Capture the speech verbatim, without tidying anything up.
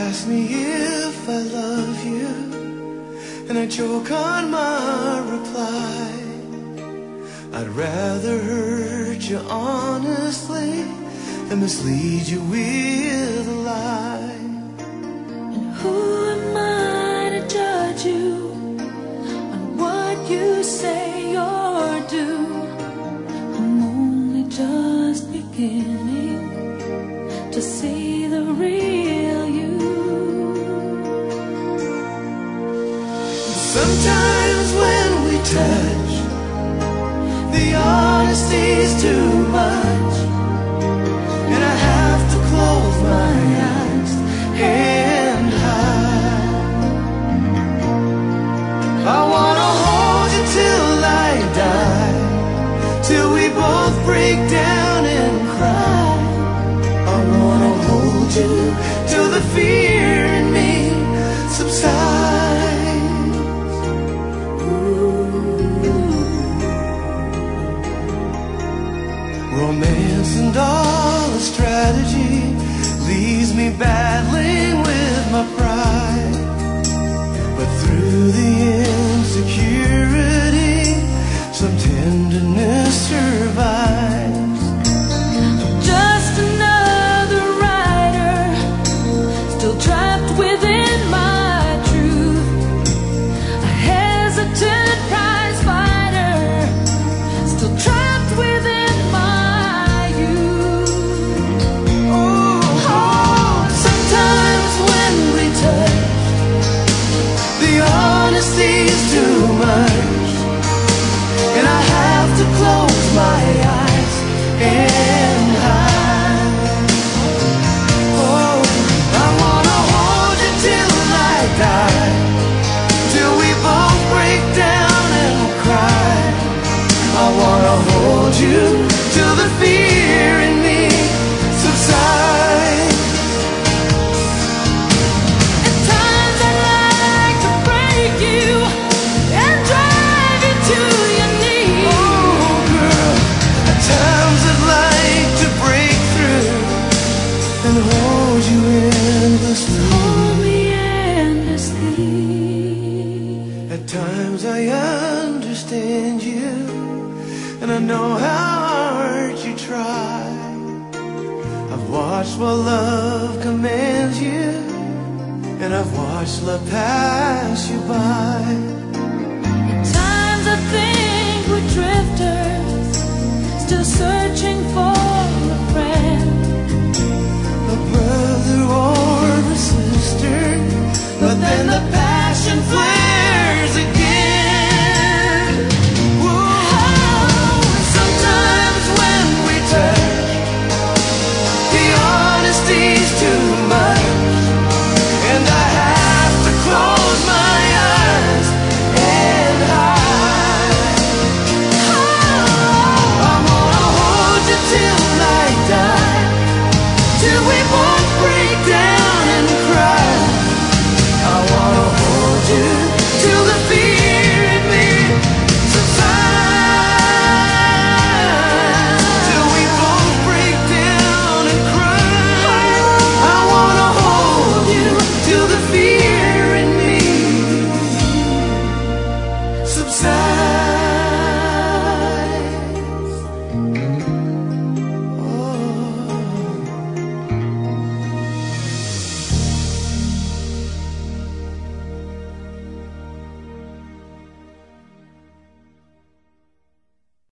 ask me if I love you, and I choke on my reply. I'd rather hurt you honestly than mislead you with a lie. And who am I to judge you on what you say or do? I'm only just beginning to see the real you. Sometimes when we touch, the honesty's too much, and I have to close my eyes and hide. I wanna hold you till I die, till we both break down and cry. I wanna hold you till the fear in me subsides. Romance and all the strategy leaves me battling with my pride. But through the insecurity, some tenderness survives. Just another writer, still trapped within my truth. A hesitant prize fighter, still trapped within my youth. Oh, oh. Sometimes when we touch, the honesty's too much, and I have to close my eyes and hide. Oh, I wanna hold you till I die, till we both break down and cry. I wanna hold you till the fear in me subsides. At times I'd like to break you and drive you to your knees. Oh, girl, at times I'd like to break through and hold you endlessly. Hold me endlessly. At times I understand you, and I know how hard you try. I've watched while love commands you, and I've watched love pass you by. Times I think we're drifters, still searching for a friend. A brother or a sister, but then the passion flames